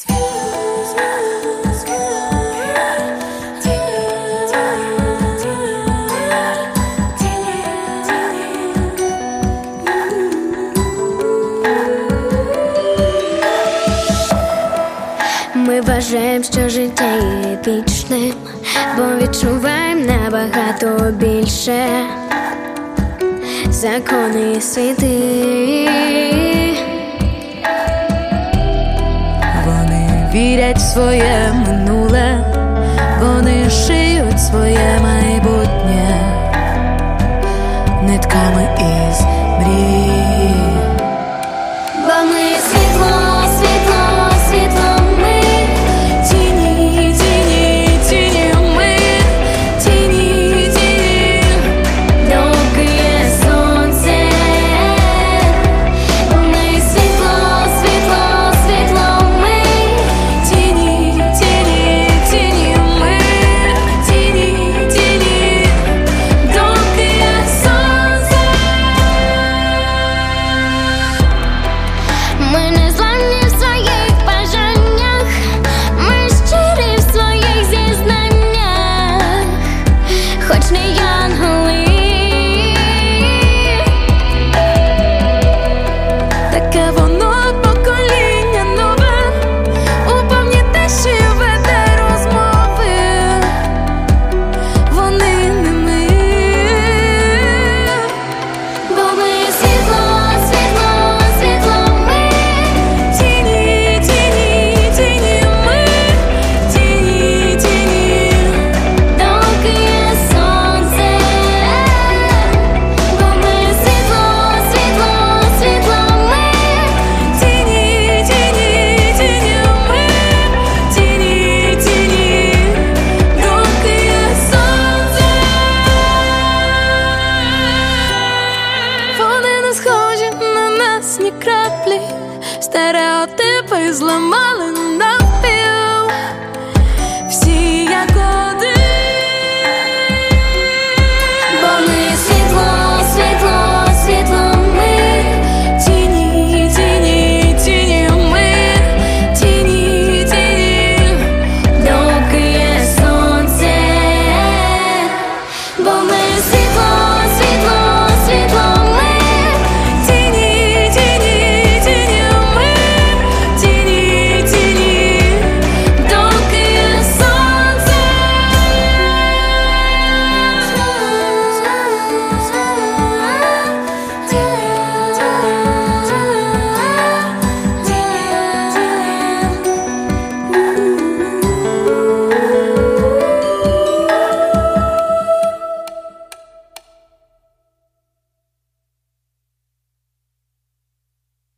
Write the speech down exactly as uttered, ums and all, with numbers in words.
Ми вважаємо, що життя є епічним, бо відчуваємо набагато більше. Закони і світи, вони вірять в своє минуле, вони шиють своє майбутнє нитками із мрій. бо ми світло, світло, світло ми, Тіні, тіні, тіні ми, тіні, тіні, доки є сонце. Бо ми світло, світло, світло ми, тіні, тіні, тіні ми, тіні, тіні, доки є сонце. ми не зламні в своїх бажаннях, ми щирі в своїх зізнаннях, хоч не янголи. Таке воно покоління нове, у повній тиші веде розмови. Вони не ми. Бо ми світло, світло, світло ми, Тіні, тіні, тіні ми, тіні, тіні, доки є сонце. Бо ми світло, світло, світло ми, тіні, тіні, тіні ми, тіні, тіні, доки є сонце. Вони не схожі на нас ні краплі, стереотипи зламали